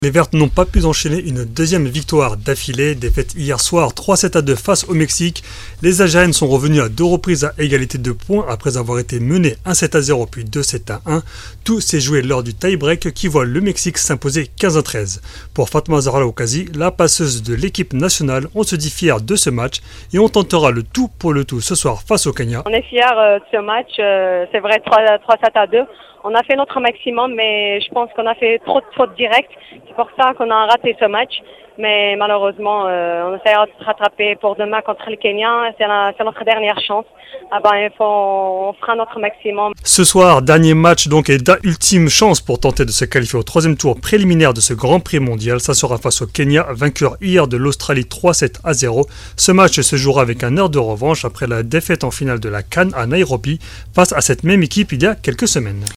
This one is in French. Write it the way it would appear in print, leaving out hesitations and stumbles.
Les Vertes n'ont pas pu enchaîner une deuxième victoire d'affilée, défaite hier soir 3-7-2 face au Mexique. Les Algériennes sont revenues à deux reprises à égalité de points après avoir été menées 1-7-0 puis 2-7-1. Tout s'est joué lors du tie-break qui voit le Mexique s'imposer 15-13. Pour Fatma Zahra Oukazi, la passeuse de l'équipe nationale, on se dit fier de ce match et on tentera le tout pour le tout ce soir face au Kenya. On est fiers de ce match, c'est vrai 3-7-2. On a fait notre maximum, mais je pense qu'on a fait trop de fautes directes. C'est pour ça qu'on a raté ce match. Mais malheureusement, on essaiera de se rattraper pour demain contre le Kenya. C'est notre dernière chance. On fera notre maximum. Ce soir, dernier match donc et ultime chance pour tenter de se qualifier au troisième tour préliminaire de ce Grand Prix mondial. Ça sera face au Kenya, vainqueur hier de l'Australie 3-7-0. Ce match se jouera avec un heure de revanche après la défaite en finale de la CAN à Nairobi face à cette même équipe il y a quelques semaines.